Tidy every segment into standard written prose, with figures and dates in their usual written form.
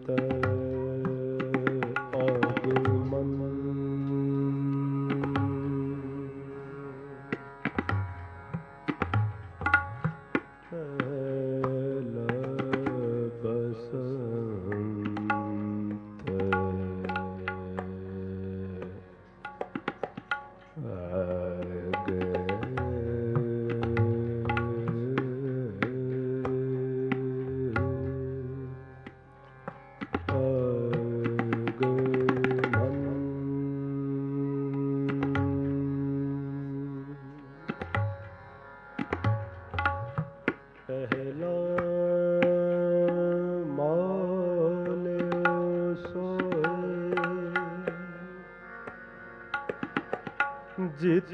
जित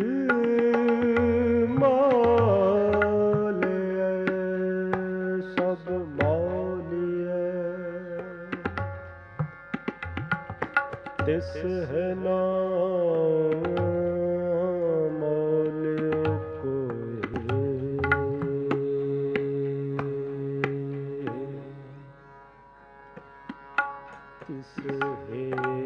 मालिए सब मौलिए तिस है नाम मौलियो कोई तिस है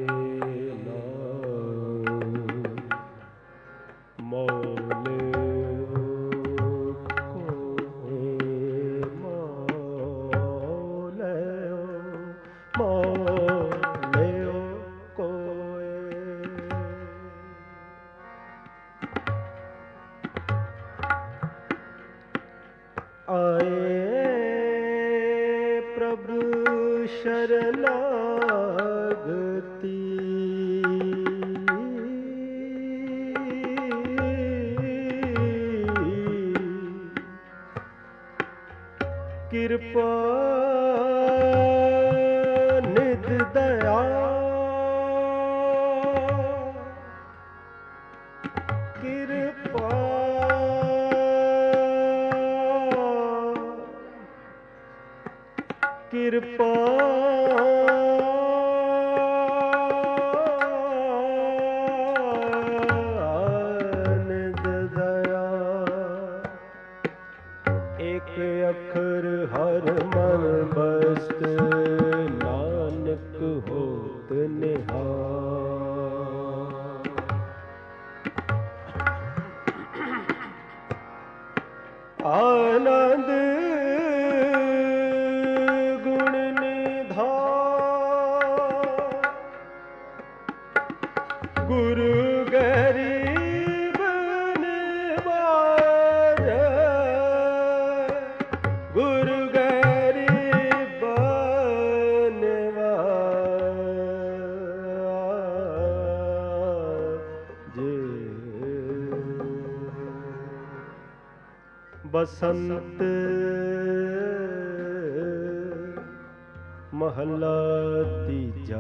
शरणागति कृपा निध दया कृपा कृपा निध दया एक अखर हर मन बस्त नानक होत निहाल। आनंद गुण निधान गुरु गरीब निवाज गुरु गरीब निवाज। बसंत महला तीजा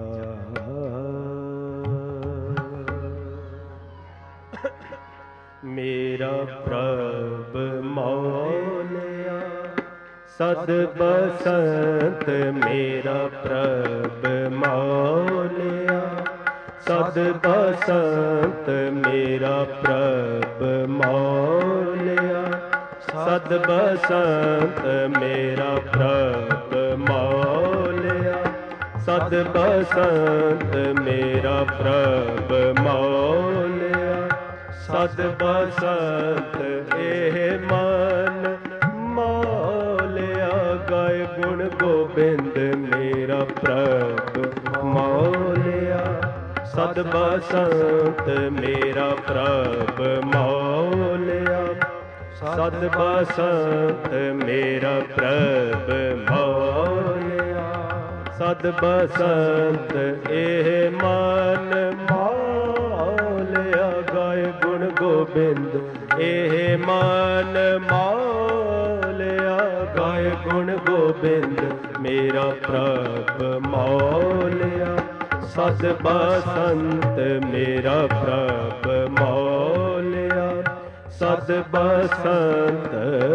मेरा प्रभ मौलिया सद बसंत मेरा प्रभ मौलिया सद बसंत मेरा प्रभ मौलिया सद बसंत मेरा प्रभ मौलिया सद बसंत मेरा प्रभ मौलिया सद बसंत एह मन मौलिया गाय गुण गोबिंद मेरा प्रभ मौलिया सद बसंत मेरा प्रभ मौलिया सद बसंत मेरा प्रभ मौलिया सद बसंत एह मन मौलिया गाय गुण गोबिंद एह मन मौलिया गाय गुण गोबिंद मेरा प्रभ मौलिया सद बसंत मेरा प्रभ मौलिया सद बसंत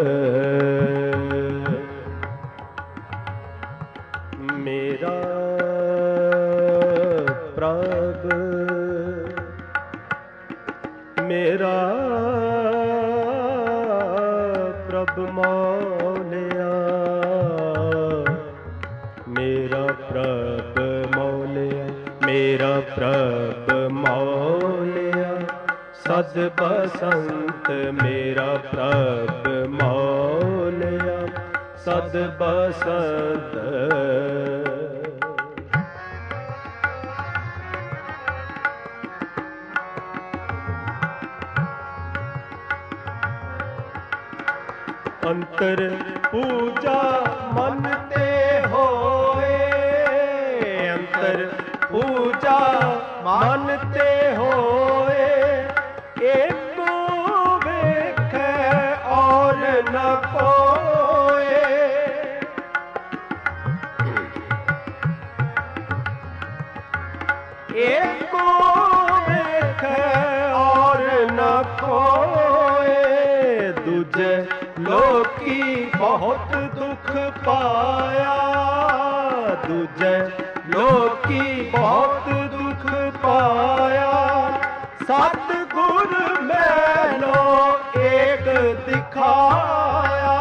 मेरा प्रभ मेरा प्रभ मौलिया मेरा प्रभ ਪ੍ਰਭ ਮੌਲਿਆ, ਸਦ ਬਸੰਤ ਮੇਰਾ ਪ੍ਰਭ ਮੌਲਿਆ, ਸਦ ਬਸੰਤ। ਅੰਤਰ ਪੂਜਾ ਮਨ ਤੇ ਹੋਏ, ਅੰਤਰ ਪੂਜਾ ਮਨ ਤੇ ਹੋਏ, ਏਕੋ ਵੇਖੈ ਔਰ ਨ ਕੋਏ। ਏਕੋ ਵੇਖੈ ਔਰ ਨ ਕੋਏ, ਦੂਜੇ ਲੋਕੀ ਬਹੁਤ ਦੁੱਖ ਪਾਇਆ, ਦੂਜੇ ਲੋਕੀ ਬਹੁਤ ਦੁੱਖ ਪਾਇਆ, ਸਤਿਗੁਰ ਮੈਨੋ ਏਕ ਦਿਖਾਇਆ।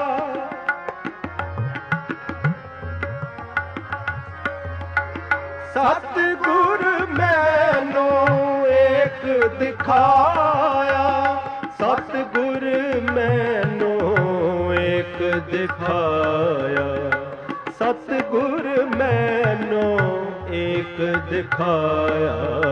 ਸਤਿਗੁਰ ਮੈਨੋ ਏਕ ਦਿਖਾਇਆ, ਸਤਿਗੁਰ ਮੈਨੋ ਏਕ ਦਿਖਾਇਆ, ਸਤਿਗੁਰ ਮੈਨੋ ਏਕ ਦਿਖਾਇਆ।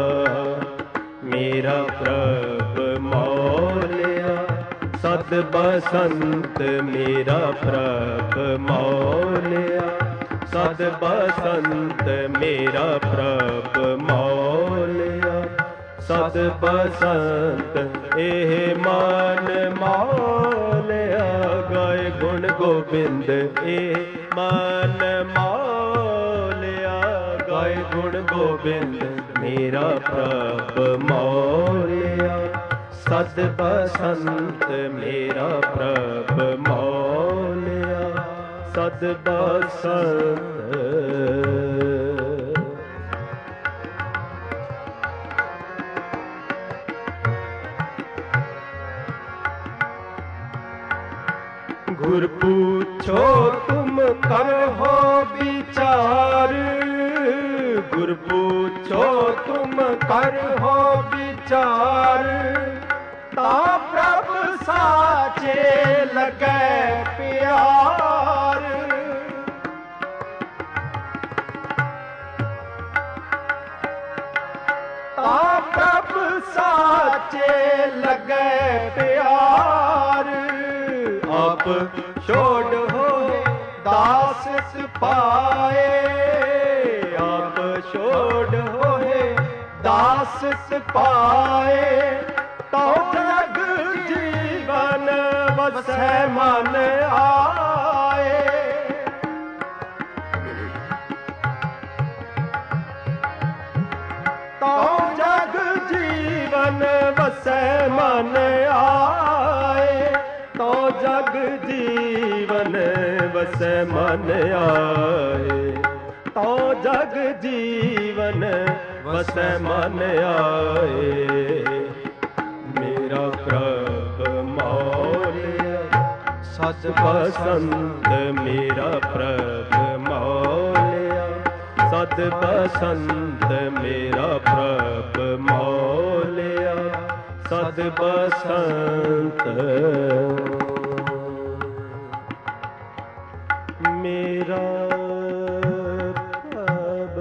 ਮੇਰਾ ਪ੍ਰਭ ਮੌਲਿਆ, ਸਦ ਬਸੰਤ ਮੇਰਾ ਪ੍ਰਭ ਮੌਲਿਆ, ਸਦ ਬਸੰਤ ਮੇਰਾ ਪ੍ਰਭ ਮੌਲਿਆ, ਸਦ ਬਸੰਤ। ਇਹ ਮਨ ਮੌਲਿਆ, ਗਾਏ ਗੁਣ ਗੋਬਿੰਦ, ਇਹ ਮਨ ਮੌਲਿਆ, ਗਾਏ ਗੁਣ ਗੋਬਿੰਦ। ਮੇਰਾ ਪ੍ਰਭ ਮੌਲਿਆ, ਸਦ ਬਸੰਤ ਮੇਰਾ ਪ੍ਰਭ ਮੌਲਿਆ, ਸਦ ਬਸੰਤ। गुर पूछो तुम करहो विचार, गुर पूछो तुम करहो विचार, ता प्रभ साचे लगे प्यार। ता प्रभ साचे लगे प्यार। आप छोड़ हो दास पाए, आप छोड़ हो दास पाए, तो जग जीवन वसै मन आए। तो जग जीवन वसै मन आए, तो जग जीवन वसै मन आए, तो जग जीवन वसै मन आए। मेरा प्रभ मौलिया, सद बसंत मेरा प्रभ मौलिया, सद बसंत मेरा प्रभ मौलिया, सद बसंत। मेरा प्रभ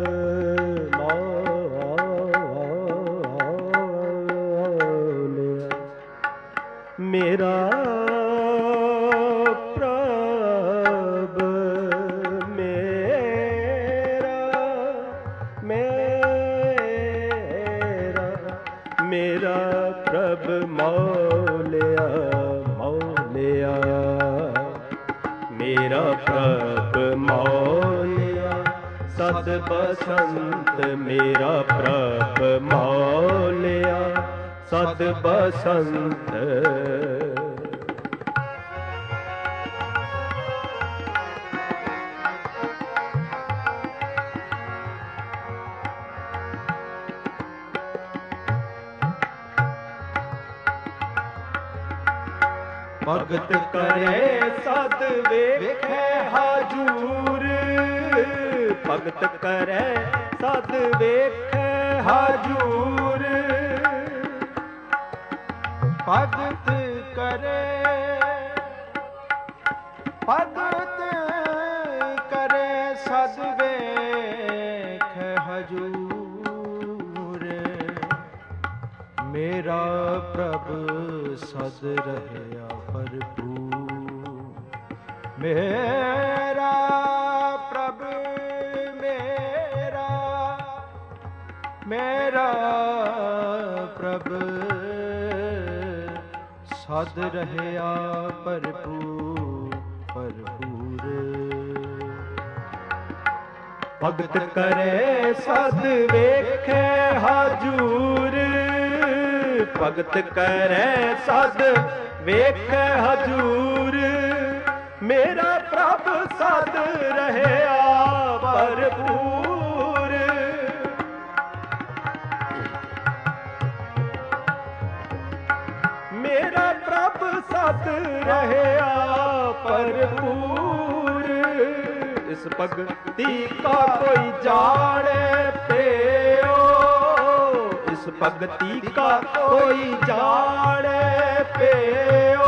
मौलिया, मेरा प्रभ मेरा मेरा मेरा प्रभ मौलिया मौलिया, मेरा प्रभ मौलिया, सद बसंत मेरा प्रभ मौलिया, सद बसंत। भगत करे सद वेखे हाजूर, भगत करे सद वेखे ਹਜੂਰ। ਭਗਤ ਕਰੇ ਭਗਤ ਕਰੇ ਸਦ ਵੇਖ ਹਜੂਰ। ਮੇਰਾ ਪ੍ਰਭ ਸਦ ਰਹਿਆ ਭਰਪੂਰ। ਮੇਰਾ ਪ੍ਰਭ ਮੇਰਾ ਪ੍ਰਭ ਸਦ ਰਹਿਆ ਭਰਪੂਰ ਭਰਪੂਰ। ਭਗਤ ਕਰੇ ਸਦ ਵੇਖੈ ਹਜੂਰ। ਭਗਤ ਕਰੇ ਸਦ ਵੇਖੈ ਹਜੂਰ। ਮੇਰਾ ਪ੍ਰਭ ਸਦ ਰਹਿਆ ਭਰਪੂਰ। ਮੇਰਾ ਪ੍ਰਭ ਸਦ ਰਹਿਆ ਭਰਪੂਰ। ਇਸ ਭਗਤੀ ਕਾ ਕੋਈ ਜਾਣੇ ਪਿਓ। ਇਸ ਭਗਤੀ ਕਾ ਕੋਈ ਜਾਣੇ ਪਿਓ।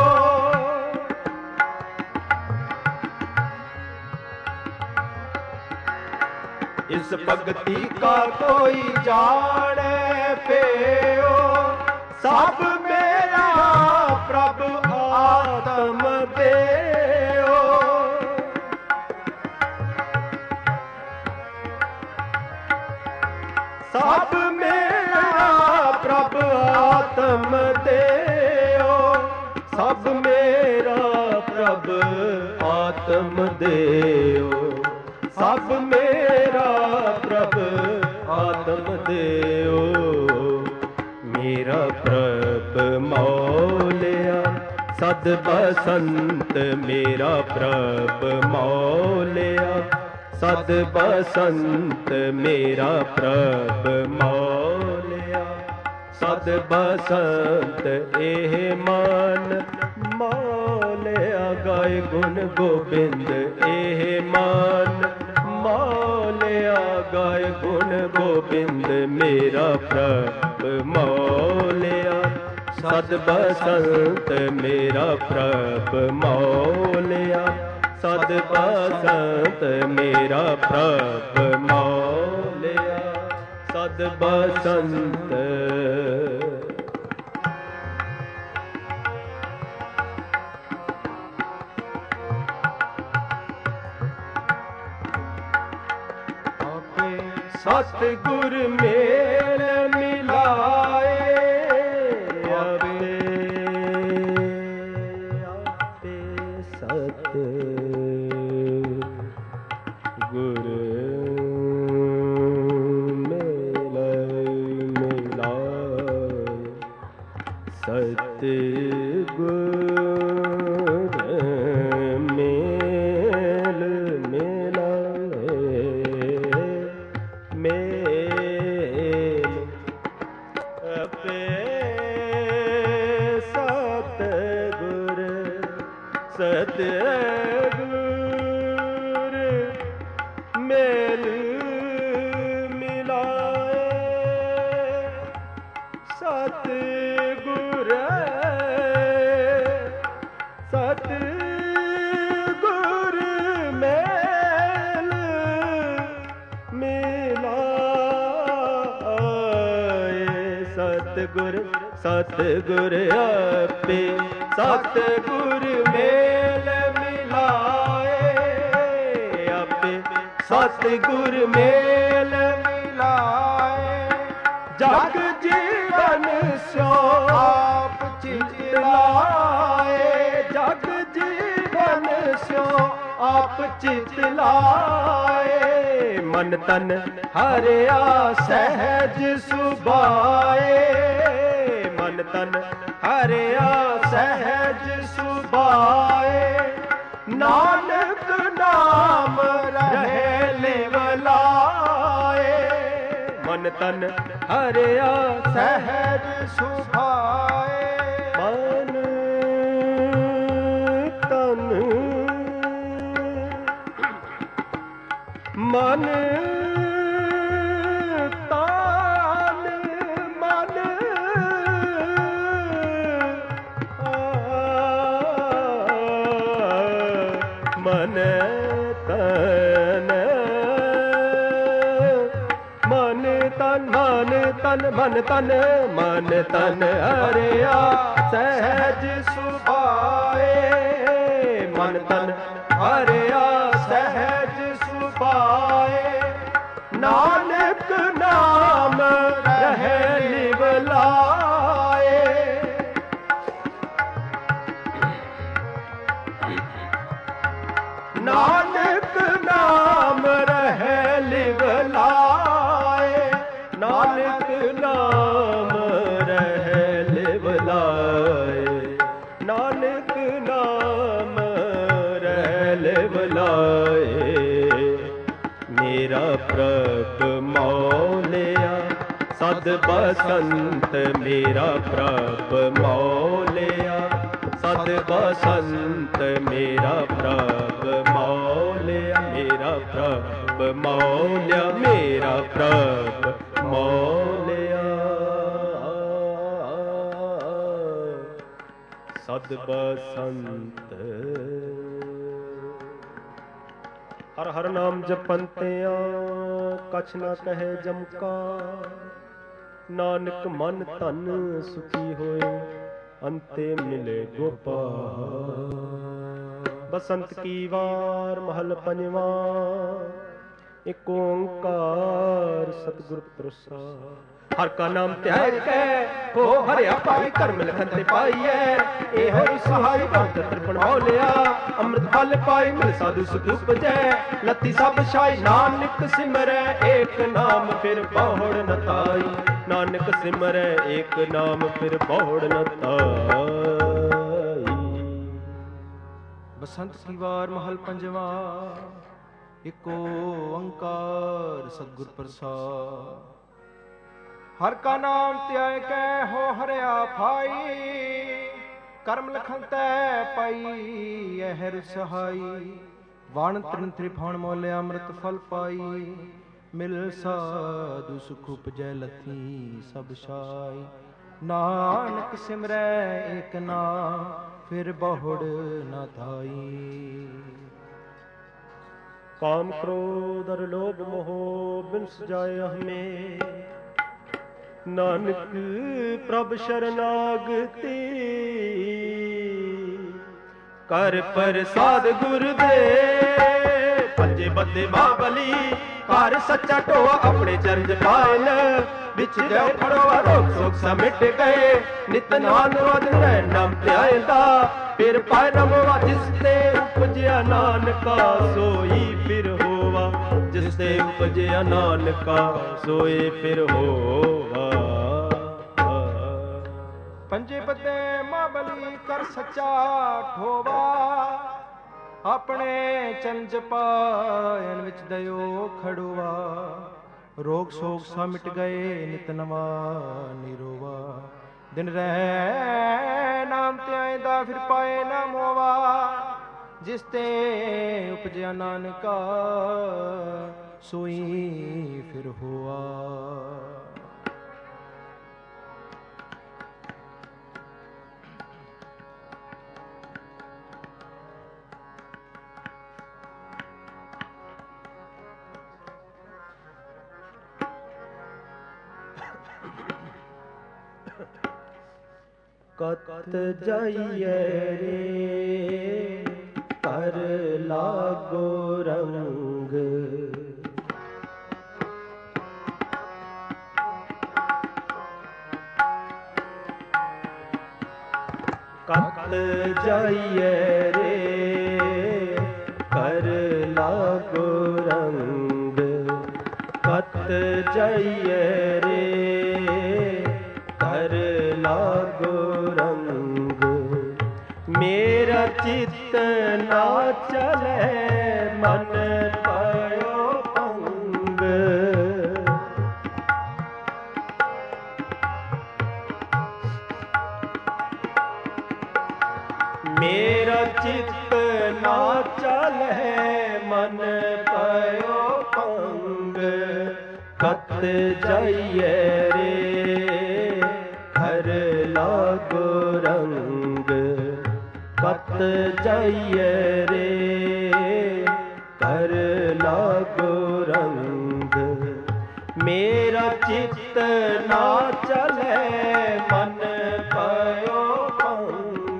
ਇਸ ਭਗਤੀ ਕਾ ਕੋਈ ਜਾਣੇ ਪਿਓ। ਸਭ ਮੇਰਾ ਪ੍ਰਭ ਆਤਮ ਦੇਓ। ਸਭ ਮੇਰਾ ਪ੍ਰਭ ਆਤਮ ਦੇਓ। ਸਭ ਮੇਰਾ ਪ੍ਰਭ ਆਤਮ ਦੇਓ। ਸਭ ਮੇਰਾ ਪ੍ਰਭ ਆਤਮ ਦੇਓ। ਮੇਰਾ ਪ੍ਰਭ ਮੌਲਿਆ ਸਦ ਬਸੰਤ। ਮੇਰਾ ਪ੍ਰਭ ਮੌਲਿਆ ਸਦ ਬਸੰਤ। ਮੇਰਾ ਪ੍ਰਭ ਮੌਲਿਆ ਸਦ ਬਸੰਤ। ਇਹ ਮਨ ਮੌਲਿਆ ਗਾਏ ਗੁਣ ਗੋਬਿੰਦ। ਇਹ ਮਨ ਮੌਲਿਆ ਗਾਏ ਗੁਣ ਗੋਬਿੰਦ। ਮੇਰਾ ਪ੍ਰਭ ਮੌਲਿਆ ਸਦ ਬਸੰਤ। ਮੇਰਾ ਪ੍ਰਭ ਮੌਲਿਆ ਸਦ ਬਸੰਤ। ਮੇਰਾ ਪ੍ਰਭ ਮੌਲਿਆ ਸਦ ਬਸੰਤ। ਸਤਿਗੁਰ ਮੇਲ ਮਿਲਾਏ। ਆਪੇ ਆਪੇ ਸਤਿਗੁਰ ਮੇਲ ਮਿਲਾਏ। ਸਤਿਗੁਰ ਮੇਲ ਮਿਲਾਏ। ਮੇਲ ਆਪੇ ਸਤਿਗੁਰ ਸਤਿਗੁਰ ਮੇਲ ਮਿਲਾਏ। ਸਤਿਗੁਰ ਸਤਿਗੁਰ ਮੇਲ ਮਿਲਾਏ। ਸਤਿਗੁਰ ਸਤਿਗੁਰ ਆਪੇ ਸਤਿਗੁਰ ਮੇਲ ਮਿਲਾਏ। ਆਪੇ ਸਤਿਗੁਰ ਮੇਲ ਮਿਲਾਏ। ਜਗ ਜੀਵਨ ਸਿਓ ਆਪ ਚਿਤਲਾਏ। ਜਗ ਜੀਵਨ ਸਿਓ ਆਪ ਚਿਤਲਾਏ। ਮਨ ਤਨ ਹਰਿਆ ਸਹਿਜ ਸੁਭਾਏ। ਮਨ ਤਨ ਹਰਿਆ ਸਹਿਜ ਸੁਭਾਏ। ਨਾਨਕ ਨਾਮ ਰਹੇ ਲਿਵਲਾਏ। ਮਨ ਤਨ ਹਰਿਆ ਸਹਿਜ ਸੁਭਾਏ। ਮਨ ਤਨ ਮਨ ਤਨ ਮਨ ਤਨ ਮਨ ਤਨ ਮਨ ਤਨ ਮਨ ਤਨ ਮਨ ਤਨ ਹਰਿਆ ਸਹਿਜ ਸੁਭਾਏ ਮਨ ਤਨ ਹਰਿਆ ਸਹਿਜ ਸੁਭਾਏ ਨਾਨਕ ਨਾਮ ਰਹਿ ਲਿਵਲਾਏ ਨਾਨਕ ਨਾਮ ਰਹਿ ਲਿਵਲਾਏ ਨਾਨਕ ਨਾਮ ਰਹਿ ਲਿਵਲਾਏ ਨਾਨਕ ਨਾਮ ਰਹਿ ਲਿਵਲਾਏ ਮੇਰਾ ਪ੍ਰਭ ਮੌਲਿਆ ਸਦ ਬਸੰਤ ਮੇਰਾ ਪ੍ਰਭ ਮੌਲਿਆ ਸਦ ਬਸੰਤ ਮੇਰਾ ਪ੍ਰਭ ਮੌਲਿਆ ਮੇਰਾ ਪ੍ਰਭ ਮੌਲਿਆ ਮੇਰਾ ਪ੍ਰਭ ਮੌਲਿਆ ਸਦ ਬਸੰਤ ਹਰ ਹਰ ਨਾਮ ਜਪੰਤਿਆ ਕਛ ਨਾ ਕਹੇ ਜਮਕਾ ਨਾਨਕ ਮਨ ਧਨ ਸੁਖੀ ਹੋਏ ਅੰਤੇ ਮਿਲੇ ਗੋਪਾਲ ਬਸੰਤ ਕੀ ਵਾਰ ਮਹਲ ਪੰਜਵਾਂ ਇਕ ਓੰਕਾਰ ਸਤਿਗੁਰ ਪ੍ਰਸਾਦ ਹਰ ਕਾ ਨਾਮ ਧਿਆਇ ਕੈ ਹੋ ਹਰਿਆ ਭਾਈ ਕਰਮ ਲਖਨ ਤੇ ਪਾਈਐ ਇਹੋ ਹੀ ਸਹਾਈ ਭਗਤ ਤ੍ਰਿਪਣ ਮੌਲਿਆ ਅੰਮ੍ਰਿਤ ਫਲ ਪਾਈ ਮਿਲ ਸਾਧੂ ਸੁਖ ਉਪਜੈ ਲੱਤੀ ਸਭ ਛਾਈ ਨਾਨਕ ਸਿਮਰੈ ਏਕ ਨਾਮ ਫਿਰ ਬਹੁੜ ਨ ਤਾਈ ਨਾਨਕ ਸਿਮਰੈ ਏਕ ਨਾਮ ਫਿਰ ਬਹੁੜ ਨ ਤਾਈ ਬਸੰਤ ਕੀ ਵਾਰ ਮਹਲ ਪੰਜਵਾ ਇਕ ਓੰਕਾਰ ਸਤਿਗੁਰ ਪ੍ਰਸਾਦ ਹਰ ਕਾ ਨਾਮ ਧਿਆਇ ਕੈ ਹੋ ਹਰਿਆ ਭਾਈ ਕਰਮ ਲਖਨ ਤੈ ਪਾਈ ਅਹਿਰ ਸਹਾਈ ਵਣ ਤ੍ਰਿਨ ਤ੍ਰਿਭੁਵਨ ਮੌਲਿਆ ਅੰਮ੍ਰਿਤ ਫਲ ਪਾਈ ਮਿਲ ਸਾਧੂ ਸੁਖ ਉਪਜੈ ਲਥੀ ਸਭ ਛਾਈ ਨਾਨਕ ਸਿਮਰੈ ਏਕ ਨਾਮ ਫਿਰ ਬਹੁੜ ਨਾ ਧਾਈ ਕਾਮ ਕ੍ਰੋਧ ਅਰ ਲੋਭ ਮੋਹ ਬਿਨ ਸਜਾਏ ਹਮੇ ਨਾਨਕ ਪ੍ਰਭ ਸ਼ਰਨਾਗਤੀ ਕਰ ਪ੍ਰਸਾਦ ਗੁਰ ਦੇ ਪੰਜੇ ਬੰਦੇ ਬਾਬਲੀ ਕਰ ਸੱਚਾ ਢੋਆ ਆਪਣੇ ਚਰਨ ਪਾਇਨ ਵਿੱਚ ਜੋ ਫੜਵਾ ਰੋਗ ਸੋਗ ਸਮਿਟ ਗਏ ਨਿਤ ਨਾਮ ਰੋਜ ਰਹਿ ਨਾਮ ਧਿਆਇਂਦਾ ਫਿਰ ਪਾਇ ਰਮਵਾ ਜਿਸ ਤੇ ਉਪਜਿਆ ਨਾਨਕਾ ਸੋਈ ਫਿਰ ਹੋਵਾ ਜਿਸ ਤੇ ਉਪਜਿਆ ਨਾਨਕਾ ਸੋਏ ਫਿਰ ਹੋਵਾ ਪੰਜੇ ਬੱਦੇ ਮਾਬਲੀ ਕਰ ਸੱਚਾ ਠੋਵਾ ਆਪਣੇ ਚੰਜ ਪਾਇਨ ਵਿੱਚ ਦਇਓ ਖੜਵਾ ਰੋਗ ਸੋਗ ਸਾ ਮਿਟ ਗਏ ਨਿਤ ਨਵਾ ਨਿਰੋਵਾ ਦਿਨ ਰਹਿ ਨਾਮ ਧਿਆਇਂਦਾ ਫਿਰ ਪਾਏ ਨਾ ਮੋਵਾ ਜਿਸ ਤੇ ਉਪਜਿਆ ਨਾਨਕਾ ਸੋਈ ਫਿਰ ਹੋਆ ਕਤ ਜਾਈਏ ਰੇ ਕਰ ਲਾਗੋ ਰੰਗ ਕਤ ਜਾਈਏ ਰੇ ਕਰ ਲਾਗੋ ਰੰਗ ਕਤ ਜਾਈਏ ਰੇ ਕਰ ਲਾਗੋ ਰੰਗ ਮੇਰਾ ਚਿੱਤ ਨਾ ਚਲੇ ਮਨ ਪਇਓ ਭੰਗ ਮੇਰਾ ਚਿੱਤ ਨਾ ਚਲੇ ਮਨ ਪਇਓ ਭੰਗ ਕਤ ਜਾਈਏ ਰੇ ਹਰ ਲਾਗੋ ਰੰਗ ਕਤ ਜਾਈਏ ਰੇ लागो रंग। मेरा चित्त ना चले मन पयो भंग।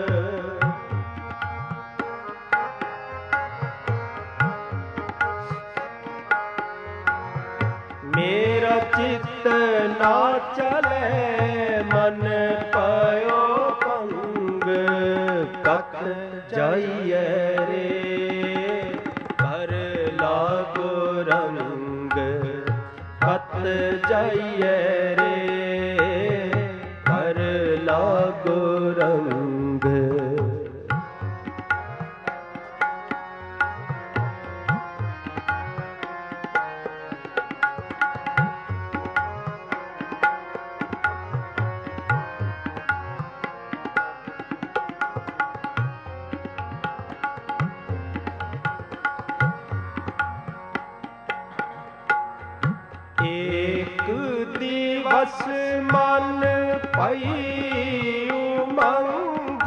मेरा चित्त ना चले मन पयो भंग। कत जाइए रे घर लागो रंग। कत जाइए रे घर लागो रंग। एक दिवस मन पई उमंग।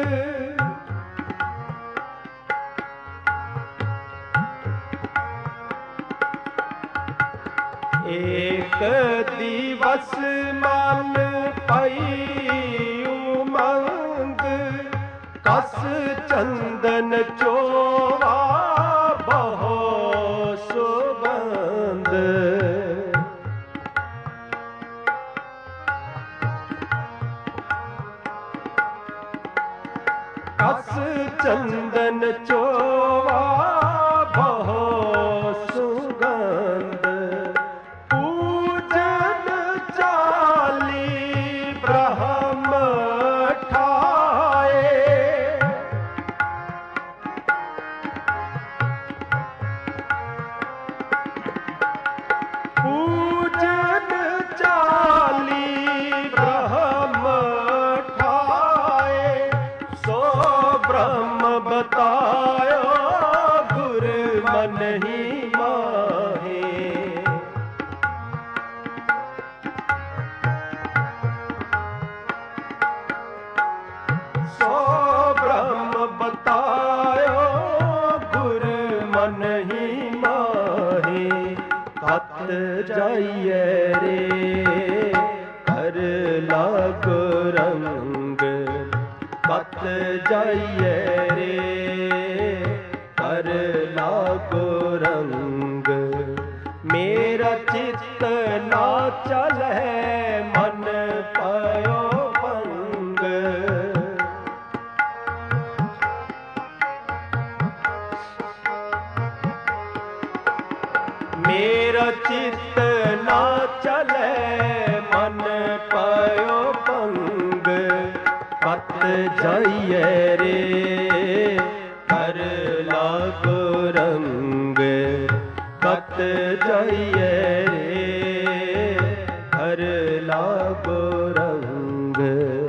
एक दिवस मन पई उमंग। कस चंदन चोवा बहो सुगंध। कस चंदन चोवा बहो सुगंध। पूजन चाली ब्रह्म ठाए। पूजन चाली ब्रह्म ठाए। सो ब्रह्म बतायो गुर मन ही माहे। सो ब्रह्म बतायो गुर मन ही माहे। कत जाइए रे घर लागो रंग। कत जाइए रे घर लागो रंग। मेरा चित्त ना चले मन पयो भंग। मेरा चित्त ना चले मन पयो भंग। कत जाइए रे घर लागो रंग। कत जाइए रे घर लागो रंग।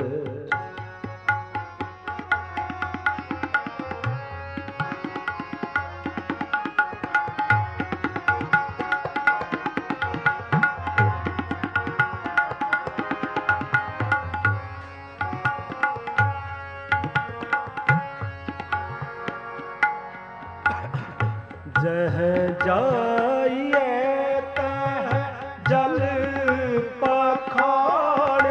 जह जाइए तह जल पखाण।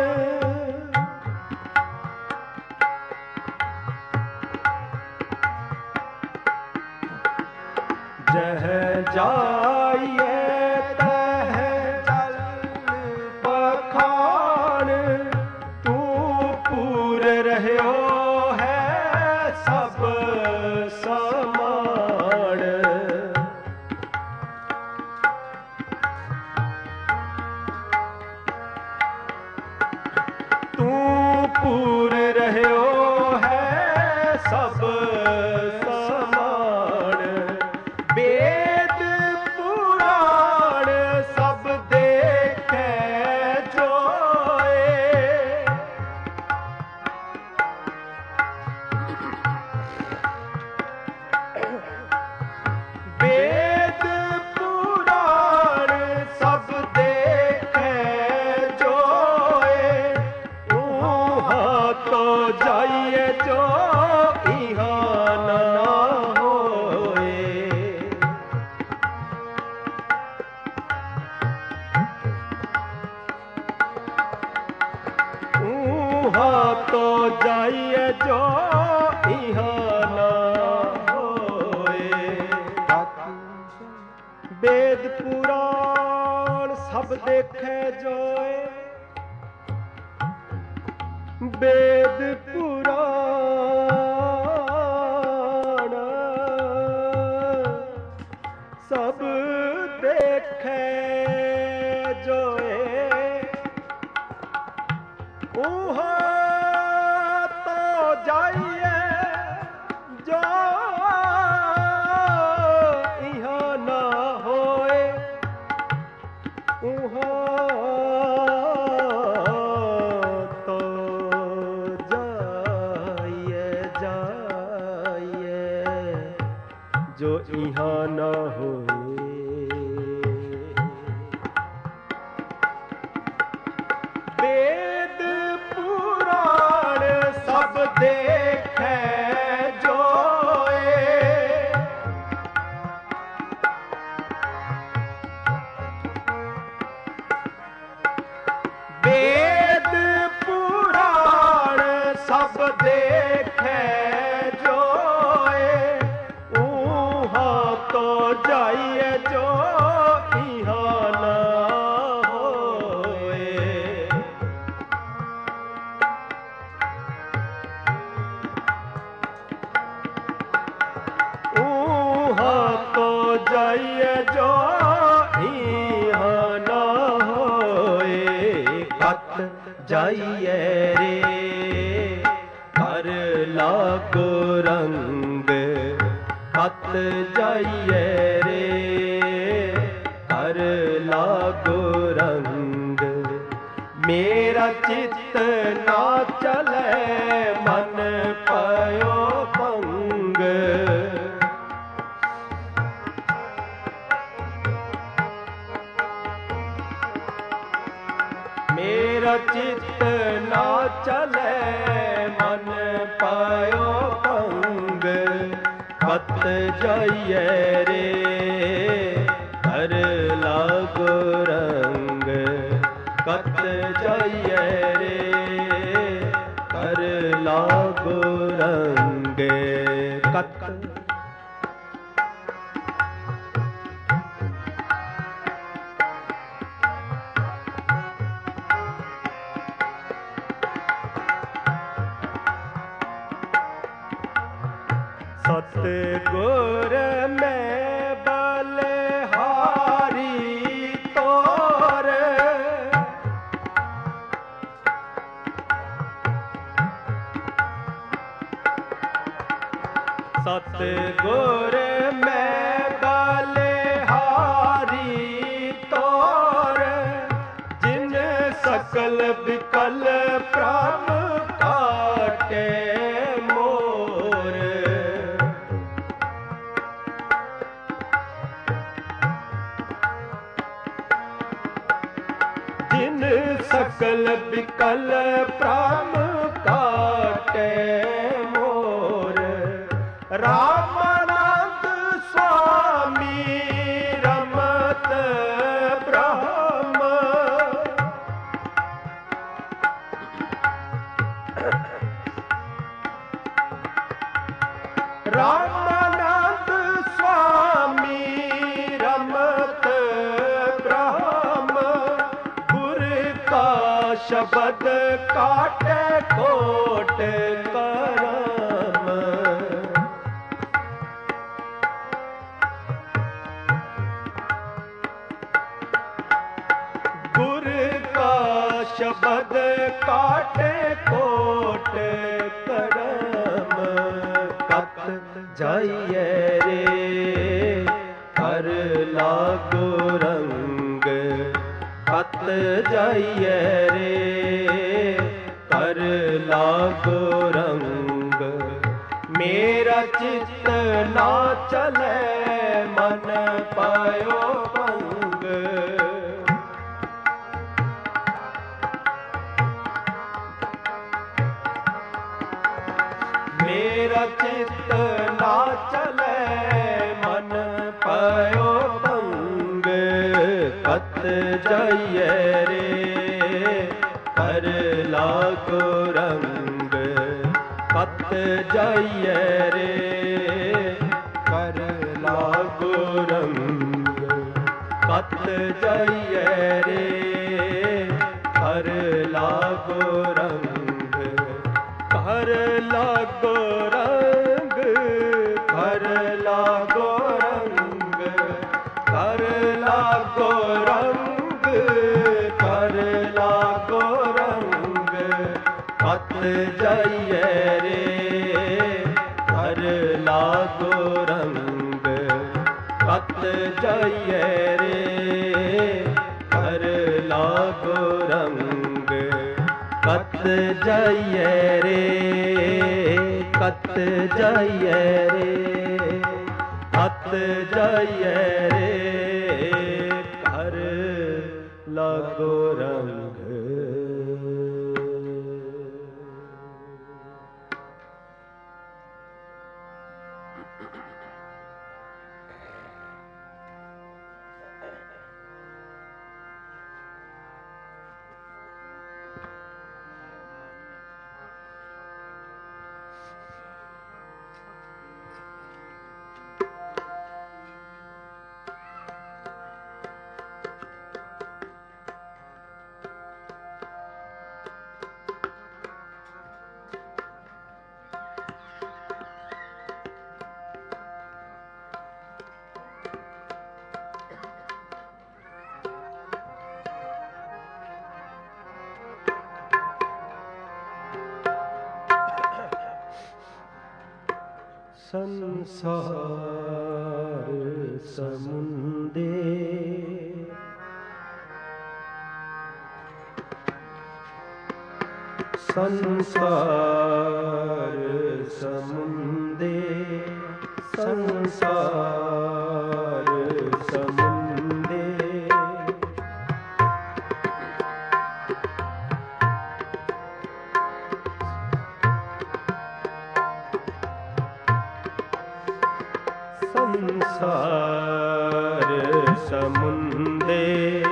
जह जाइए तह जल पखाण। तू पूर रह्यो है सब समान। तू पूर रह्यो है सब समान। वेद पुराण सब देखे जोए। वेद पुराण सब देखे जोए। ऊहाँ तो जाइए जो इहाँ ना होए। ऊहा तो जाइए जो इहाँ ना होए। वेद पुराण सब देखे जोए, वेद पुराण सब देखे जोए। ऊहा तो जाइए जो इहाँ ना होए। ऊहा तो जाइए जो इहाँ ना होए। वेद पुराण सब देखे जोए। वेद पुराण सब देखे जोए। ऊहा तो जाइए जो इहाँ ना होए। ऊहा तो जाइए जो इहाँ ना होए। कत जाइए रे कर लागो रंग। कत जाइए रे कर लागो रंग। मेरा चित्त ना चले मन पयो भंग। मेरा चित्त ना चले मन पायो भंग। कत जाइए रे कर लागो रंग। कत जाइए रे कर लागो रंग। कत सतगुर में बलिहारी तोर। सतगुर में बलिहारी तोर। जिन सकल विकल प्राण काटे मोर। जिन सकल विकल प्राण काटे मोर। रामानंद स्वामी रमत ब्रह्म। रामानंद स्वामी रमत ब्रह्म। गुर का शब्द काटे कोट करम। गुर का शब्द काटे कोट करम। कत जाइए रे कर लागो रंग। कत जाइए रे कर लागो रंग। मेरा चित्त ना चले मन पायो भंग। मेरा चित्त ना चले मन पायो भंग। कत जाइए रे कर लागो रंग। ਕਤ ਜਾਈਐ ਰੇ ਕਰ ਲਾਗੋ ਰੰਗ। ਕਤ ਜਾਈਐ ਰੇ ਕਰ ਲਾਗੋ ਰੰਗ। ਕਰ ਲਾਗੋ ਰੰਗ। ਕਰ ਲਾਗੋ ਰੰਗ। ਕਰ ਲਾਗੋ ਰੰਗ। ਕਰ ਲਾਗੋ ਰੰਗ। ਕਤ ਜਾਈਐ ਰੇ ਕਰ ਲਾਗੋ ਰੰਗ। ਕਤ ਜਾਈਐ ਰੇ ਕਰ ਲਾਗੋ ਰੰਗ। ਕਤ ਜਾਈਐ ਰੇ ਕਤ ਜਾਈਐ ਰੇ ਕਤ ਜਾਈਐ ਰੇ ਕਰ ਲਾਗੋ ਰੰਗ। ਸੰਸਾਰ ਸਮੁੰਦੇ ਸੰਸਾਰ ਸਮੁੰਦੇ ਸੰਸਾਰ ਸਮੁੰਦੇ ਸੰਸਾਰ ਸਮੁੰਦੇ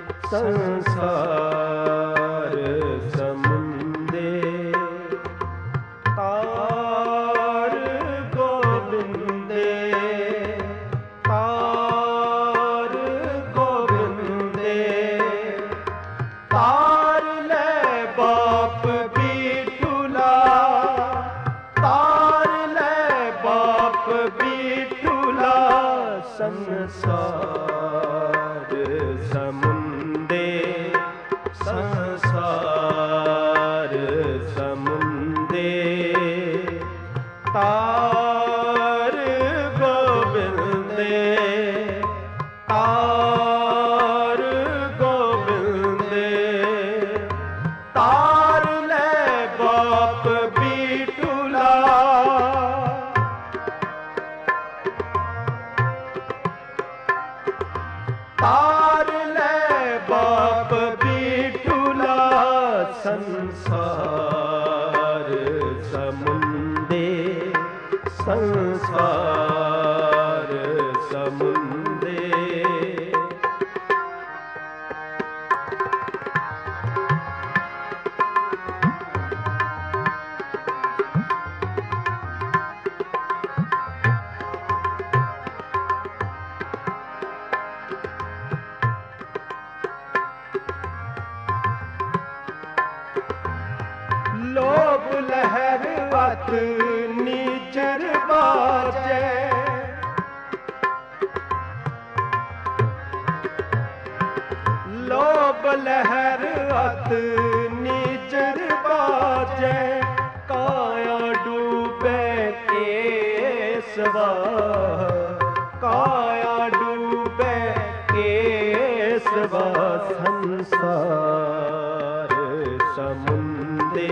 ਸੰਸਾਰ ਸਮੁੰਦੇ ਤਾਰ ਗੋਬਿੰਦੇ ਤਾਰ ਗੋਬਿੰਦੇ ਤਾਰ ਲੈ ਬਾਪ ਬੀਠੂਲਾ ਤਾਰ ਲੈ ਬਾਪ ਬੀਠੂਲਾ ਸੰਸਾਰ ਸਮੁੰਦੇ ਸੰਸਾਰ ਸਮੁੰਦੇ ਤਾਰ ਗੋਬਿੰਦੇ ਤਾਰ ਗੋਬਿੰਦੇ ਤਾਰ ਲੈ ਬਾਪ ਬੀਠੂਲਾ ਤਾਰ ਲੈ ਬਾਪ ਬੀਠੂਲਾ ਸੰਸਾਰ ਸਮੁੰਦੇ ਸੰਸਾਰ ਸਮੁੰਦੇ ਲੋਭ ਲਹਿਰ ਅਤ ਨੀਚਰ ਬਾਜੈ ਲੋਭ ਲਹਿਰ ਅਤ ਨੀਚਰ ਬਾਜੈ ਕਾਇਆ ਡੂਬੈ ਕੇਸਵਾ ਕਾਇਆ ਡੂਬੈ ਕੇਸਵਾ ਸੰਸਾਰ ਸਮੁੰਦੇ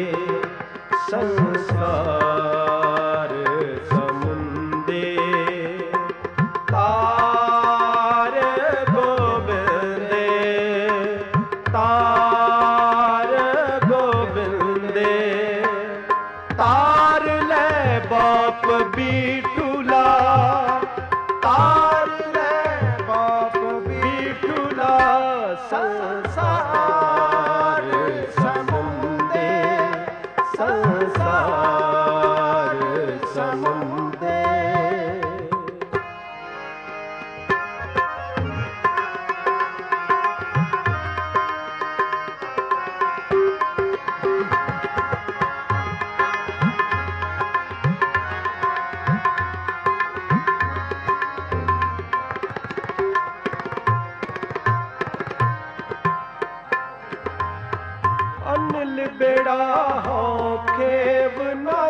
ਸੰਸਾਰ ਸਮੁੰਦੇ ਤਾਰ ਗੋਬਿੰਦੇ ਤਾਰ ਗੋਬਿੰਦੇ ਤਾਰ ਲੈ ਬਾਪ ਬੀਠੂਲਾ ਤਾਰ ਲੈ ਬਾਪ ਬੀਠੂਲਾ ਸੰਸਾਰ ਸਮੁੰਦੇ ਸੰਸਾਰ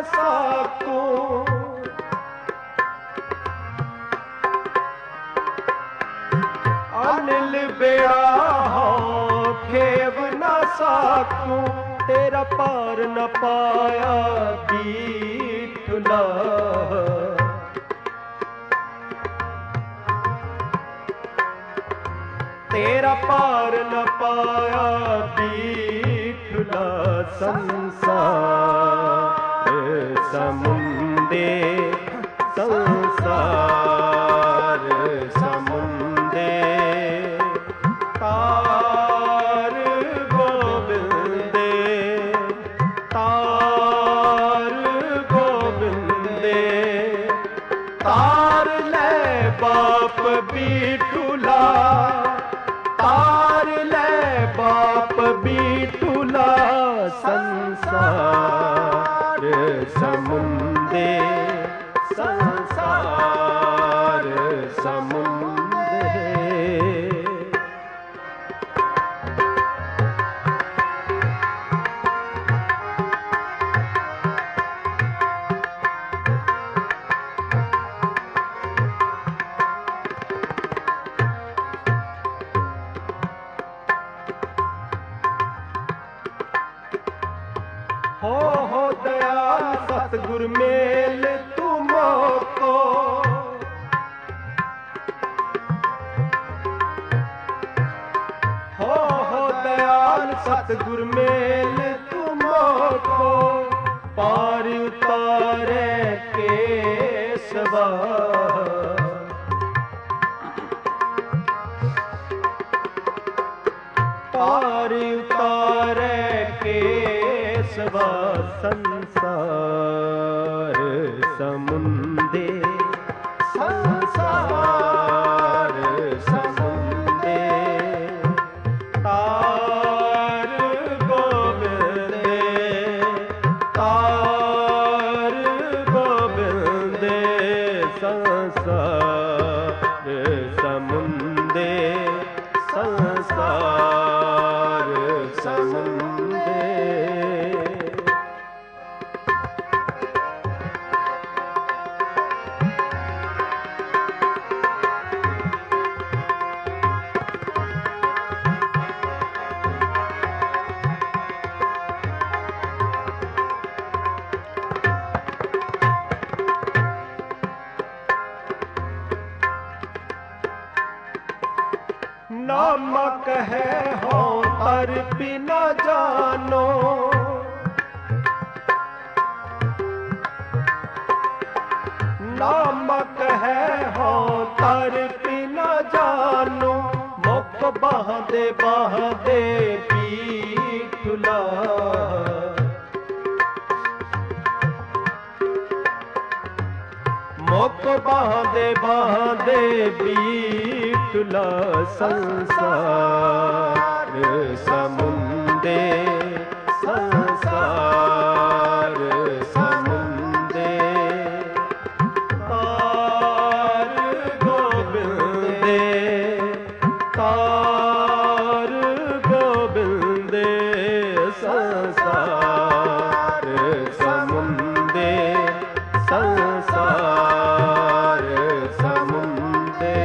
ਸਾਕੂ ਅਨਿਲ ਬੇੜਾ ਹੋ ਖੇਵ ਨਾ ਸਾਕੂ ਤੇਰਾ ਪਾਰ ਨ ਪਾਇਆ ਬੀਠੁਲਾ ਤੇਰਾ ਪਾਰ ਨ ਪਾਇਆ ਬੀਠੁਲਾ ਸੰਸਾਰ ਸਮੁੰਦੇ ਸੰਸਾਰ ਸਮੁੰਦੇ ਤਾਰ ਗੋਬਿੰਦੇ ਤਾਰ ਗੋਬਿੰਦੇ ਤਾਰ ਲੈ ਬਾਪ ਬੀਠੁਲਾ ਤਾਰ ਲੈ ਬਾਪ ਬੀਠੁਲਾ ਸੰਸਾਰ ਸਮੁੰਦੇ ਸੰਸਾਰ ਸਮੁੰਦੇ ਹੋ ਦਇਆਲ ਸਤਿਗੁਰ ਮੇਲ ਤੂੰ ਮੋਕੋ ਹੋ ਦਇਆਲ ਸਤਿਗੁਰ ਮੇਲ ਤੂੰ ਮੋਕੋ ਪਾਰ ਉਤਾਰੇ ਕੇਸਵਾ ਪਾਰ ਉਤਾਰੇ ਕੇਸਵਾ ਸੰਸਾਰ ਸਮੁੰਦੇ ਸੰਸਾਰ ਸਮੁੰਦੇ ਤਾਰ ਗੋਬਿੰਦੇ ਤਾਰ ਗੋਬਿੰਦੇ ਸੰਸਾਰ ਸਮੁੰਦੇ ਸੰਸਾਰ ਸਮੁੰਦੇ ਨਾਮਕ ਹੈ ਹੋ ਤਰ ਬਿਨਾ ਜਾਨੋ ਨਾਮਕ ਹੈ ਹੋ ਤਰ ਬਿਨਾ ਜਾਨੋ ਮੁਖ ਬਾਹਦੇ ਬੀਠੁਲਾ ਮੁਖ ਬਾਹਦੇ ਬੀਠੁਲਾ ਸੰਸਾਰ ਸਮੁੰਦੇ ਸੰਸਾਰ ਸਮੁੰਦੇ ਤਾਰ ਗੋਬਿੰਦੇ ਤਾਰ ਗੋਬਿੰਦੇ ਸੰਸਾਰ ਸਮੁੰਦੇ ਸੰਸਾਰ ਸਮੁੰਦੇ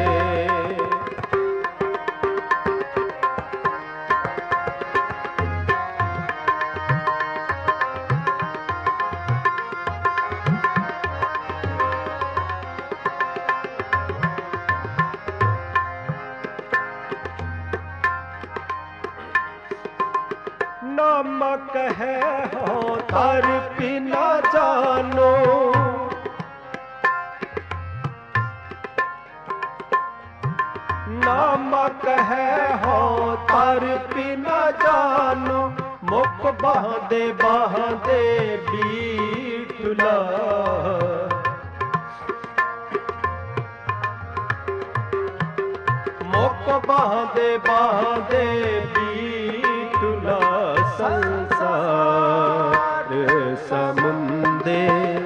ਨਾਮਕ ਹੈ ਹੋ ਤਰ ਬਿਨਾ ਜਾਨੋ ਨਾਮਕ ਹੈ ਹੋ ਤਰ ਬਿਨਾ ਜਾਨੋ ਮੁਖ ਬਾਹਦੇ ਬੀਠੁਲਾ ਮੁਖ ਬਾਹਦੇ ਬੀਠੁਲਾ ਸੰਸਾਰ ਸਮੁੰਦੇ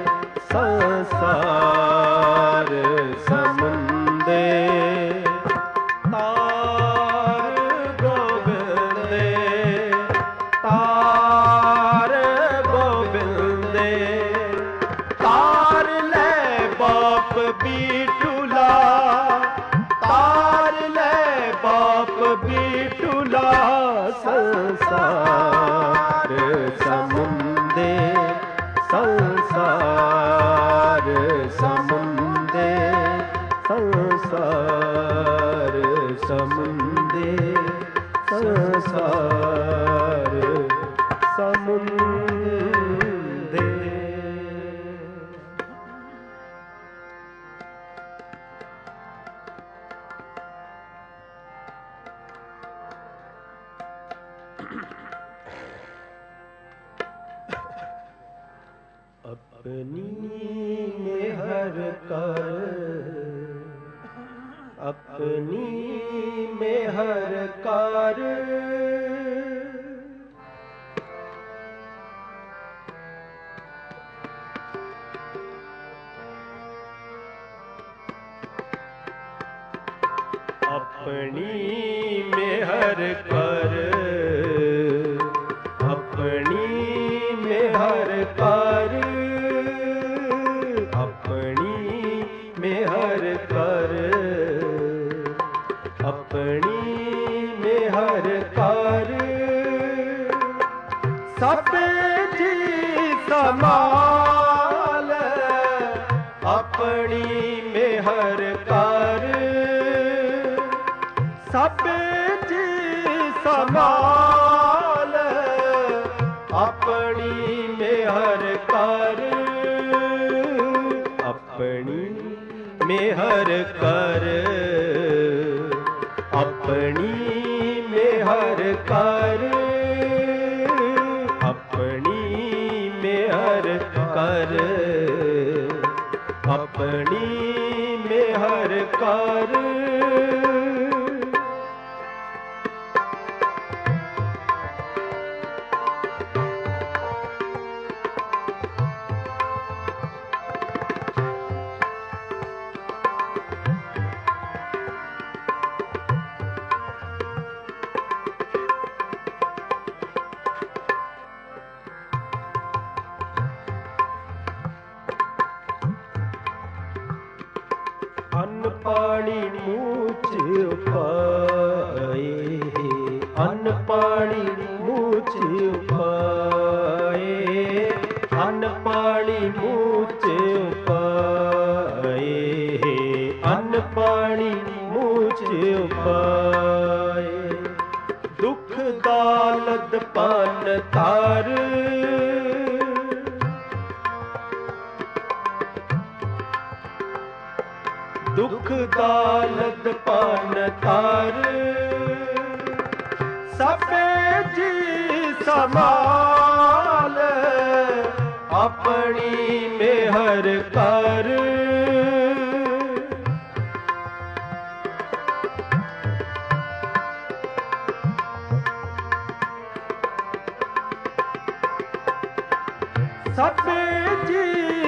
ਸੰਸਾਰ ਸਮੁੰਦੇ ਤਾਰ ਗੋਬਿੰਦੇ ਤਾਰ ਗੋਬਿੰਦੇ बीटूला तार ले बाप बीटूला संसार समुंदे संसार समुंदे संसार समुंदे संसार समुंदे। अपनी मेहर कर अपनी मेहर कर अपनी मेहर कर अपनी मेहर कर अपनी मेहर कर अपनी मेहर कर सब जी समाल अपनी मेहर कर सब जी समाल अपनी मेहर कर अपनी मेहर कर अपनी मेहर कर अपनी मेहर कर अपनी मेहर कर। अन्न पानी मूछ पाए अन्न पानी मूछ पाए अन्न पानी मूछ पाए अन्न पानी मूछ पाए दुख दालत पान तार दुख दालत पान तार सब जी समाल अपनी मेहर कर सब जी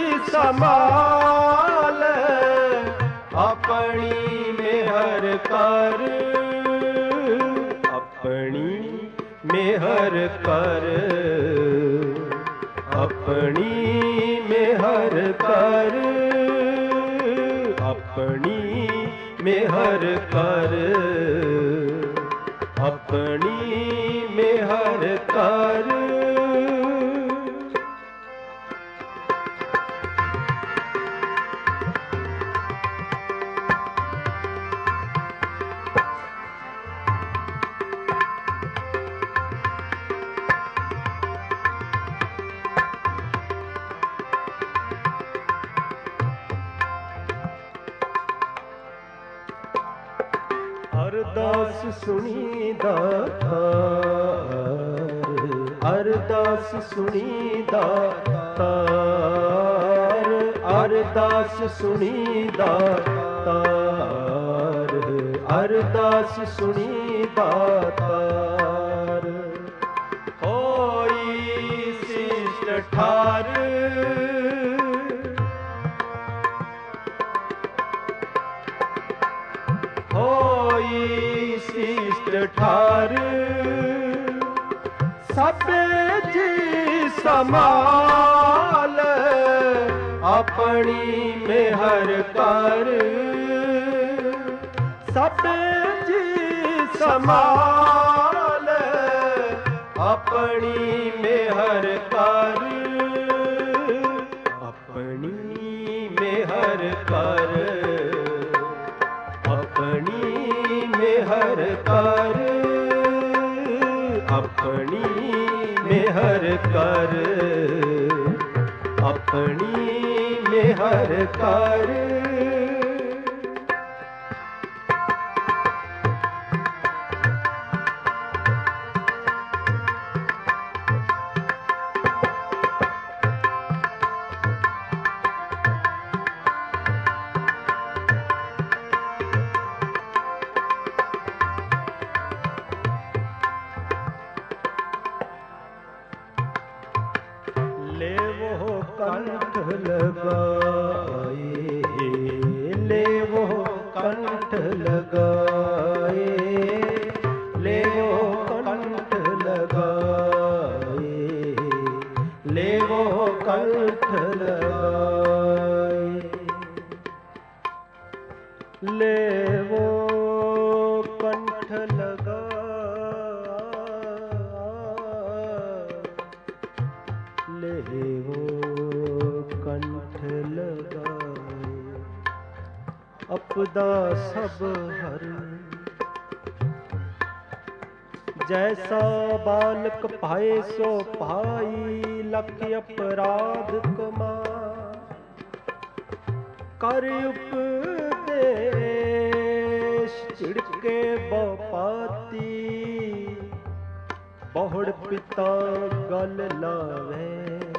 समाल अपनी मेहर कर अपनी मेहर कर अपनी मेहर कर अपनी मेहर कर अपनी मेहर कर। अरदास सुनी दातार अरदास सुनी दातार अरदास सुनी दातार अरदास सुनी दातार होई शिष्ट ठार शिष्ट ठार सब जी समाल अपनी मेहर कर सब जी समाल अपनी मेहर कर अपनी मेहर कर अपनी मेहर कर अपनी मेहर कर अपनी मेहर कर ले वो कंठ लगाए ले वो कंठ लगाए ले वो कंठ लगाए ले वो कंठ लगाए ले वो कंठ लगा ले वो कंठ लगाए अपदा सब हर जैसा बालक पाए सो पाई लख अपराध कमा कर उपदेश चिड़के बपाती बहुड़ पिता गल लावे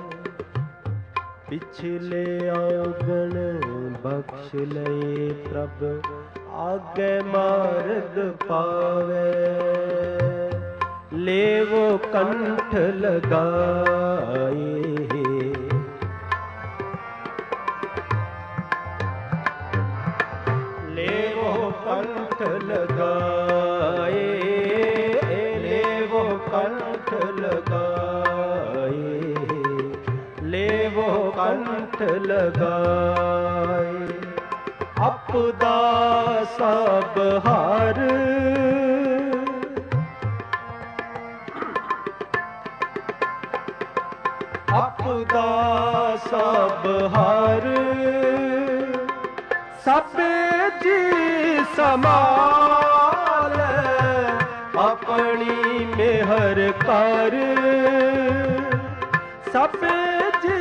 पिछले आगन बख्श ले प्रभ आगे मार्ग पावे ले वो कंठ लगाए ले वो कंठ लगाए ले वो कंठ लगाए ले वो कंठ लगाए अपदा सब हार अपदा सब हार सब जी समाल अपनी मेहर कर सब जी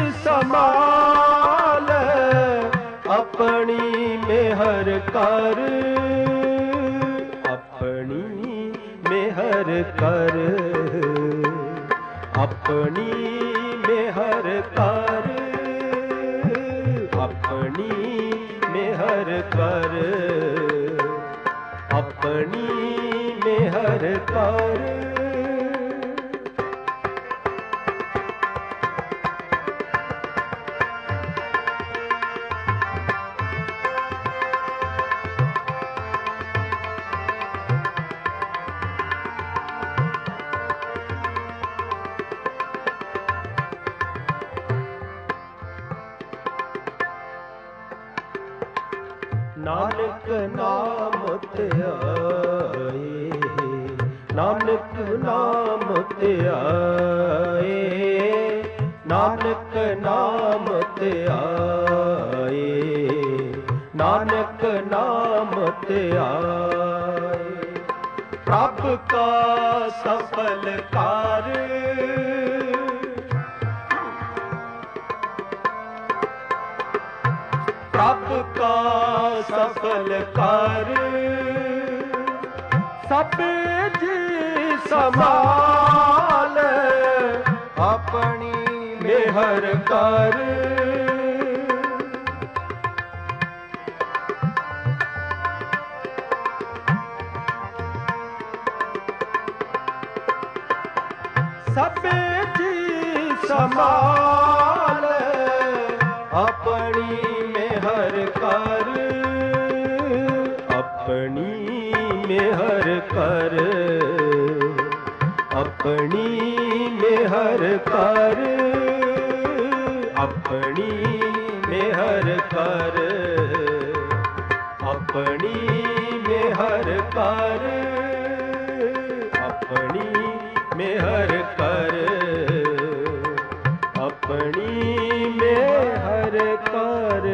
समाल अपनी मेहर कर अपनी मेहर कर अपनी मेहर कर अपनी मेहर कर अपनी मेहर कर नानक नाम ते आए नानक नाम ते आए नानक नाम ते आए नानक नाम ते आए प्रभ का सफल कार्य प्रभ का सफल कर सब जी समाल अपनी मेहर कर सब जी समाल अपनी मेहर कर अपनी मेहर कर अपनी मेहर कर अपनी कर, अपनी मेहर कर, अपनी मेहर कर, अपनी मेहर कर।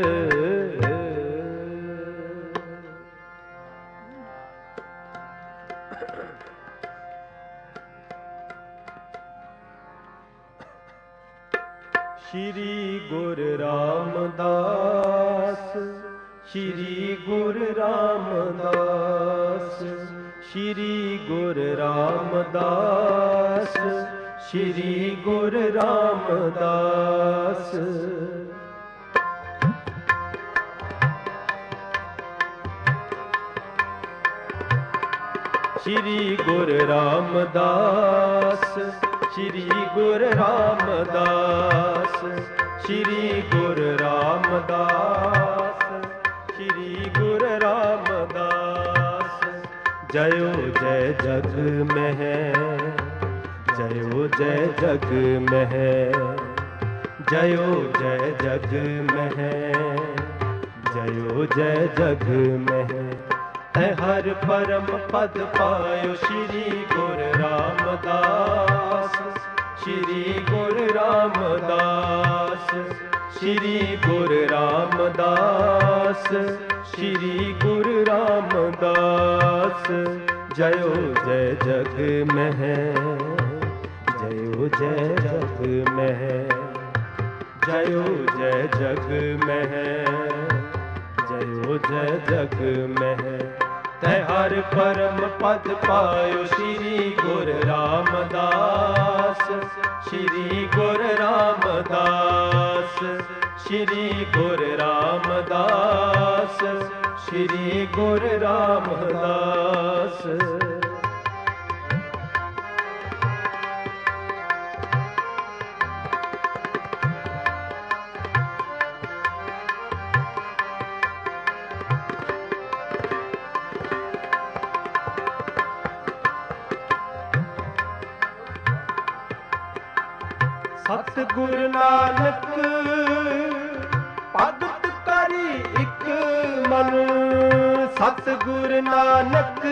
श्री गुरु रामदास, श्री गुरु रामदास, श्री गुरु रामदास, श्री गुरु रामदास। श्री गुरु रामदास, श्री गुरु रामदास, श्री गुरु रामदास, श्री गुरु रामदास। जयो जय जग में है, जयो जय जग में है, जयो जय जग में है, जयो जय जग में है। हर परम पद पायो श्री गुरु रामदास, श्री गुरु रामदास, श्री गुरु रामदास, श्री गुरु रामदास। जयो जय जग में है, जयो जय जग में है, जयो जय जग में है, जयो जय जग में है। तै हर परम पद पायो श्री गुरु रामदास, श्री गुरु रामदास, श्री गुरु रामदास, श्री गुरु रामदास। सतगुरु नानक भगत करी इक मन, सतगुरु नानक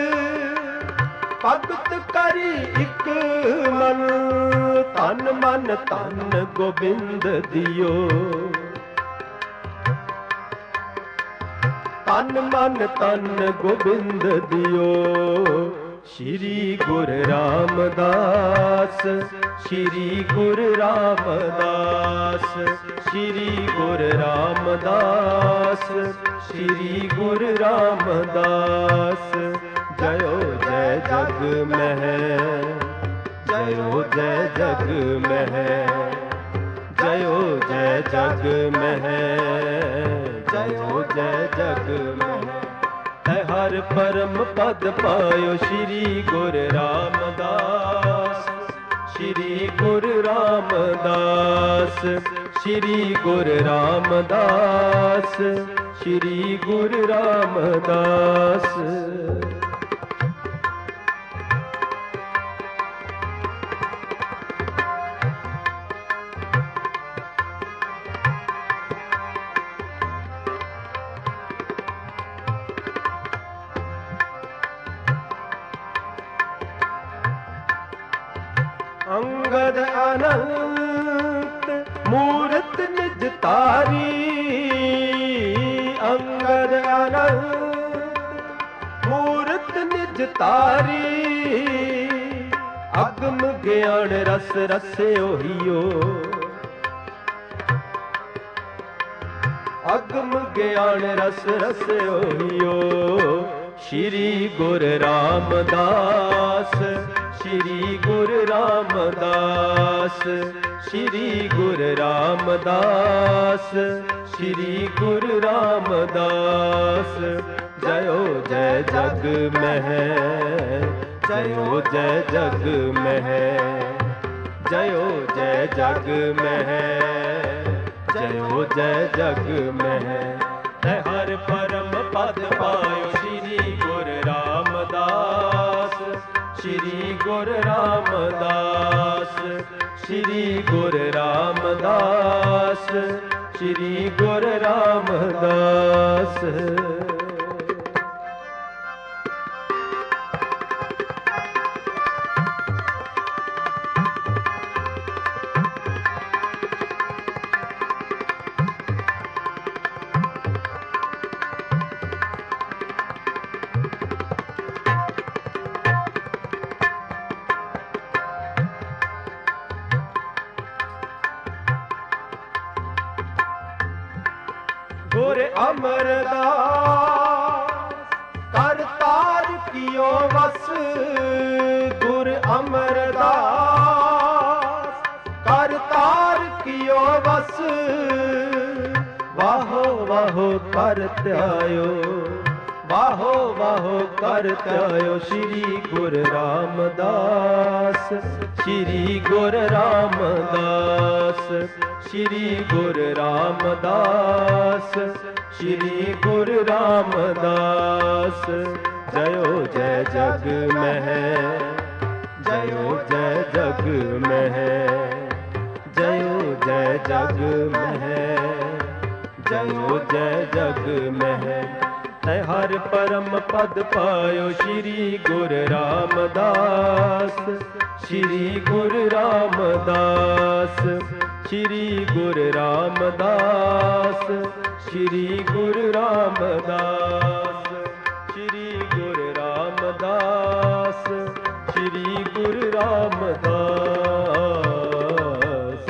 भगत करी इक मन। तन मन तन गोबिंद दियो, तन मन तन गोबिंद दियो। श्री गुरु रामदास, श्री गुरु रामदास, श्री गुरु रामदास, श्री गुरु रामदास। जयो जय जग में है, जयो जय जग में है, जयो जय जग में है, जयो जय जग में है। हर परम पद पायो श्री गुरु रामदास, श्री गुरु रामदास, श्री गुरु रामदास, श्री गुरु रामदास। अंगद अनंत मूरत निज तारी, अंगद अनंत मूरत निज तारी। अगम ज्ञान रस रसे ओहियो, अगम ज्ञान रस रसे ओहियो। श्री गुरु रामदास, श्री गुरु रामदास, श्री गुरु रामदास, श्री गुरु रामदास। जयो जय जग में है, जयो जय जग में है, जयो जय जग में है, जयो जय जग में है। हर परम पद पायो श्री गुरु रामदास, श्री गुरु रामदास, श्री गुरु रामदास, ਸ੍ਰੀ ਗੁਰੂ ਰਾਮਦਾਸ। ਗੁਰ ਅਮਰਦਾਸ ਕਰਤਾਰ ਕੀਓ ਵਸ। ਗੁਰ ਅਮਰਦਾਸ ਕਰਤਾਰ ਕੀਓ ਵਸ। ਵਾਹੋ ਵਾਹੋ ਕਰ ਧਿਆਇਓ, ਵਾਹੋ ਵਾਹੋ ਕਰ ਧਿਆਇਓ ਸ੍ਰੀ ਗੁਰੂ ਰਾਮਦਾਸ। ਸ੍ਰੀ ਗੁਰੂ ਰਾਮਦਾਸ, ਸ੍ਰੀ ਗੁਰੂ ਰਾਮਦਾਸ, ਸ੍ਰੀ ਗੁਰੂ ਰਾਮਦਾਸ। ਜਯੋ ਜੈ ਜਗ ਮਹਿ, ਜਯੋ ਜੈ ਜਗ ਮਹਿ, ਜਯੋ ਜੈ ਜਗ ਮਹਿ, ਜਯੋ ਜੈ ਜਗ ਮਹਿ। ਤੈ ਹਰ ਪਰਮ ਪਦ ਪਾਇਓ ਸ੍ਰੀ ਗੁਰੂ ਰਾਮਦਾਸ। ਸ੍ਰੀ ਗੁਰੂ ਰਾਮਦਾਸ, ਸ੍ਰੀ ਗੁਰੂ ਰਾਮਦਾਸ, ਸ੍ਰੀ ਗੁਰੂ ਰਾਮਦਾਸ, ਸ੍ਰੀ ਗੁਰੂ ਰਾਮਦਾਸ, ਸ੍ਰੀ ਗੁਰੂ ਰਾਮਦਾਸ।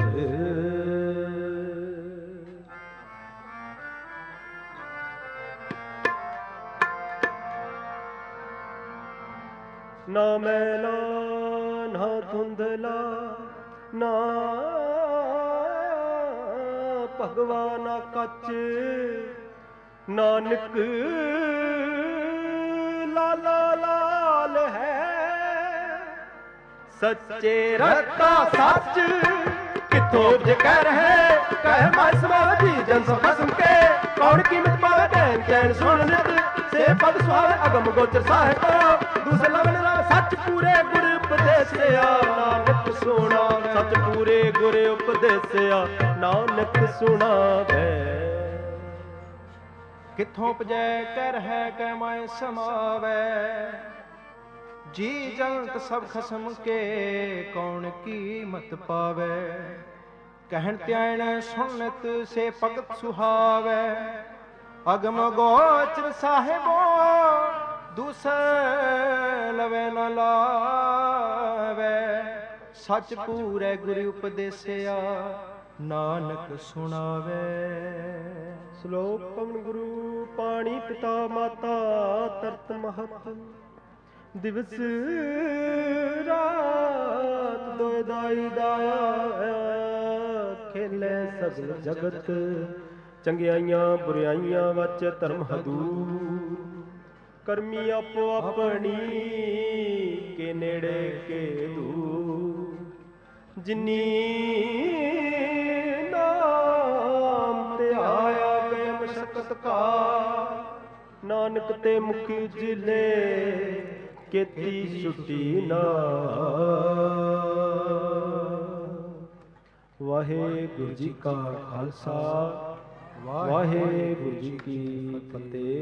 ਨਾ ਮੈਲਾ ਨਾ ਧੁੰਦਲਾ, ਨਾ ਭਗਵਾਨਾ ਕੱਚ। ਨਾਨਕ ਲਾਲਾ ਲਾਲ ਹੈ, ਸੱਚੇ ਰਤਾ ਸੱਚ। ਕਿੱਥੋਂ ਜ਼ਿਕਰ ਹੈ ਕਹਿ ਮੈਂ ਸਮਾਧੀ ਜਨ ਸੋ ਖਸਮ ਕੇ। ਕੌਣ ਕੀਮਤ ਪਾਵੇ ਟੈਨ ਚੈਨ ਸੁਣ ਨਿਤ, ਸੇ ਪਦ ਸੁਹਾਵੇ ਅਗਮ ਗੋਚਰ ਸਾਹਿਬ। ਦੂਸਰੇ ਲਵਨ ਰਾ ਸੱਚ ਪੂਰੇ ਗੁਰ ਉਪਦੇਸਿਆ। ਨਾਨਕ ਸੁਣਾ ਸੱਚ ਪੂਰੇ ਗੁਰ ਉਪਦੇਸਿਆ। ਨਾਨਕ ਸੁਣਾਵੇ। ਕਿੱਥੋਂ ਉਪਜੈ ਕਰ ਹੈ ਕਹਿ ਮੈਂ ਸਮਾਵੈ। ਜੀ ਜੰਤ ਸਭ ਖਸਮ ਕੇ ਕੌਣ ਕੀਮਤ ਪਾਵੈ। ਕਹਿਣ ਧਿਆਨ ਸੁਣਤ ਸੇ ਭਗਤ ਸੁਹਾਵੈ। ਅਗਮ ਗੋਚਰ ਸਾਹਿਬੋ ਦੂਸਰੇ ਲਵੇ ਨ ਲਾਵੈ। ਸੱਚ ਪੂਰੇ ਗੁਰੂ ਉਪਦੇਸਿਆ। ਨਾਨਕ ਸੁਣਾਵੇ। ਸ਼ਲੋਕ ਪਵਨ ਗੁਰੂ ਪਾਣੀ ਪਿਤਾ ਮਾਤਾ ਤਰਤ ਮਹਤ। ਦਿਵਸ ਰਾਤ ਦੋਇ ਦਾਈ ਦਾਇਆ। ਖੇਲੇ ਸਗਲ ਜਗਤ ਚੰਗਿਆਈਆਂ ਬੁਰਾਈਆਂ ਵਚ ਧਰਮ ਹਦੂਰ। ਕਰਮੀ ਆਪੋ ਆਪਣੀ ਕੇ ਨੇੜੇ ਕੇ ਦੂਰ। ਜਿਨੀ ਨਾਮ ਤੇ ਆਇਆ ਗਏ ਮਸ਼ਕਤ ਕਾ। ਨਾਨਕ ਤੇ ਮੁਖ ਉਜਲੇ ਕੀਤੀ ਛੁੱਟੀ ਨਾ। ਵਾਹਿਗੁਰੂ ਜੀ ਕਾ ਖਾਲਸਾ, ਵਾਹਿਗੁਰੂ ਜੀ ਕੀ ਫਤਿਹ।